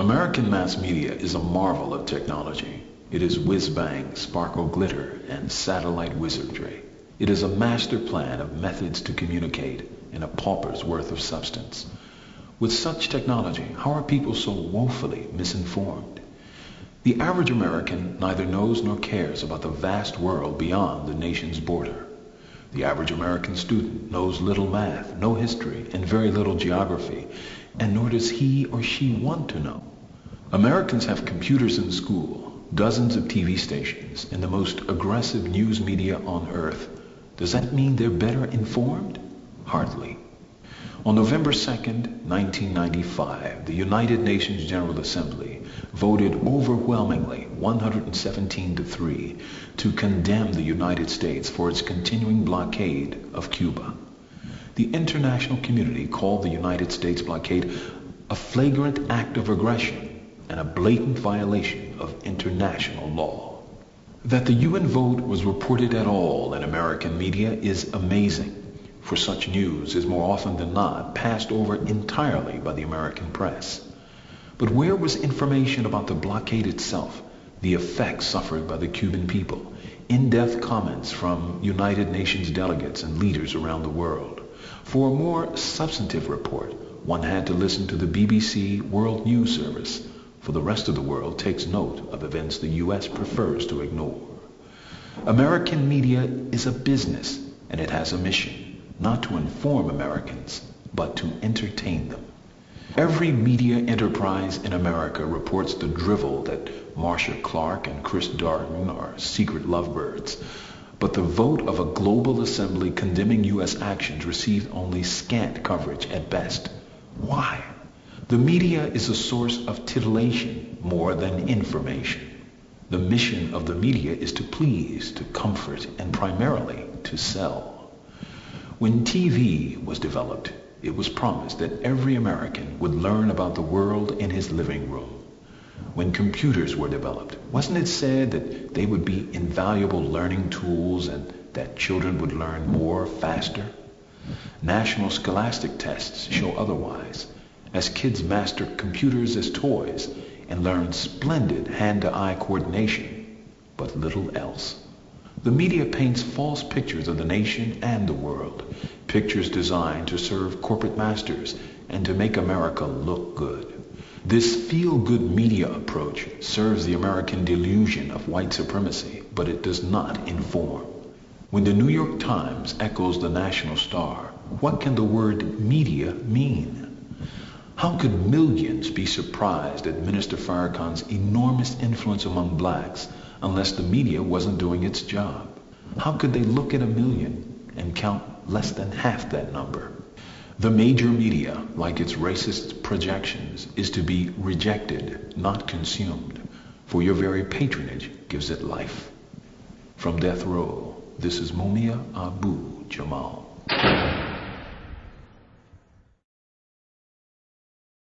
American mass media is a marvel of technology. It is whiz-bang, sparkle glitter, and satellite wizardry. It is a master plan of methods to communicate in a pauper's worth of substance. With such technology, how are people so woefully misinformed? The average American neither knows nor cares about the vast world beyond the nation's border. The average American student knows little math, no history, and very little geography, and nor does he or she want to know. Americans have computers in school, dozens of TV stations, and the most aggressive news media on earth. Does that mean they're better informed? Hardly. On November 2nd, 1995, the United Nations General Assembly voted overwhelmingly 117-3 to condemn the United States for its continuing blockade of Cuba. The international community called the United States blockade a flagrant act of aggression and a blatant violation of international law. That the UN vote was reported at all in American media is amazing, for such news is more often than not passed over entirely by the American press. But where was information about the blockade itself, the effects suffered by the Cuban people, in-depth comments from United Nations delegates and leaders around the world? For a more substantive report, one had to listen to the BBC World News Service, for the rest of the world takes note of events the U.S. prefers to ignore. American media is a business, and it has a mission, not to inform Americans, but to entertain them. Every media enterprise in America reports the drivel that Marcia Clark and Chris Darden are secret lovebirds, but the vote of a global assembly condemning U.S. actions received only scant coverage at best. Why? The media is a source of titillation more than information. The mission of the media is to please, to comfort, and primarily to sell. When TV was developed, it was promised that every American would learn about the world in his living room. When computers were developed, wasn't it said that they would be invaluable learning tools and that children would learn more faster? National scholastic tests show otherwise, as kids master computers as toys and learn splendid hand-to-eye coordination, but little else. The media paints false pictures of the nation and the world, pictures designed to serve corporate masters and to make America look good. This feel-good media approach serves the American delusion of white supremacy, but it does not inform. When the New York Times echoes the National Star, what can the word media mean? How could millions be surprised at Minister Farrakhan's enormous influence among blacks unless the media wasn't doing its job? How could they look at 1 million and count less than half that number? The major media, like its racist projections, is to be rejected, not consumed, for your very patronage gives it life. From death row, this is Mumia Abu Jamal.